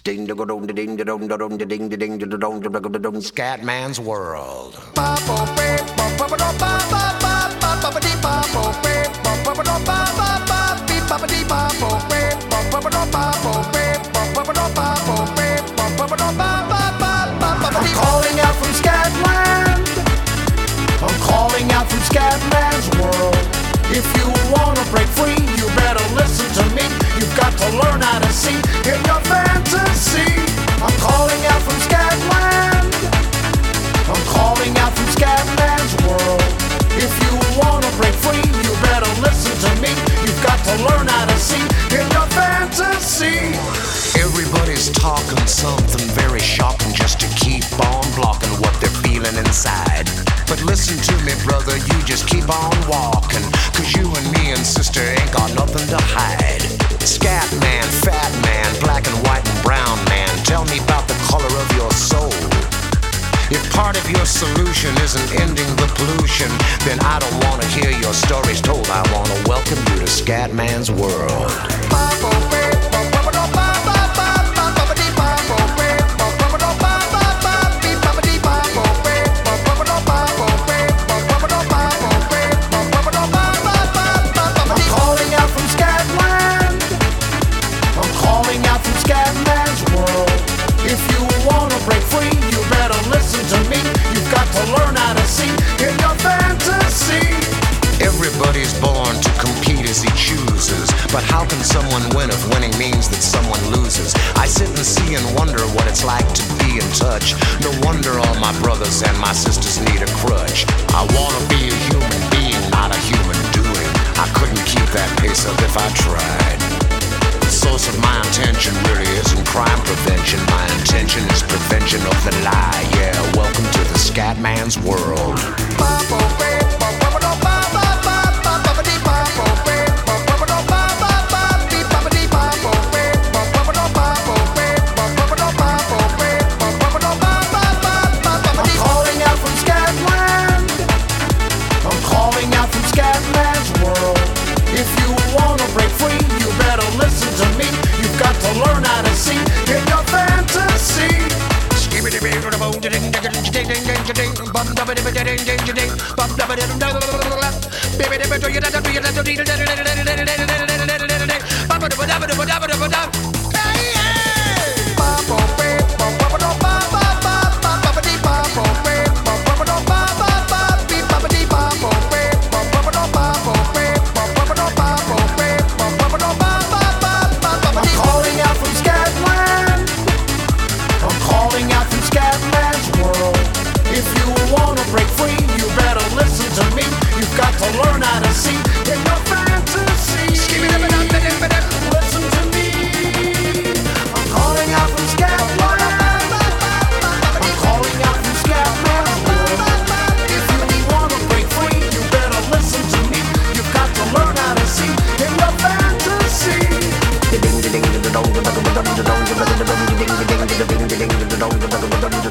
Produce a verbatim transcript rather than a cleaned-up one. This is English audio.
Scatman's World. I'm calling out from Scatland. I'm calling out from Scatman's World. If you wanna break free, you better listen to me. You've got to learn how to see in your fantasy. I'm calling out from Scatland. I'm calling out from Scatman's World. If you wanna break free, you better listen to me. You've got to learn how to see in your fantasy. Everybody's talking something very shocking just to keep on blocking what they're feeling inside. But listen to me, brother, you just keep on walking, cause you and me and sister ain't got nothing to hide. Scat man, fat man, black and white and brown man, tell me about the color of your soul. If part of your solution isn't ending the pollution, then I don't wanna hear your stories told. I wanna welcome you to Scatman's World. Learn how to see in your fantasy. Everybody's born to compete as he chooses, but how can someone win if winning means that someone loses? I sit and see and wonder what it's like to be in touch. No wonder all my brothers and my sisters need a crutch. I wanna be a human being, not a human doing. I couldn't keep that pace up if I tried. The source of my intention really isn't crime prevention. My intention is prevention of the lie. Yeah, welcome to the Scatman's World. I'm calling out from Scatland. I'm calling out from Scatman's World. If you wanna break free, you better listen to me. You've got to learn how to see in your fantasy. Learn how to see in your fantasy. Listen to me. I'm calling out from Scatland. I'm calling out from Scatman's World. If you wanna break free, you better listen to me. You've got to learn how to see in your fantasy.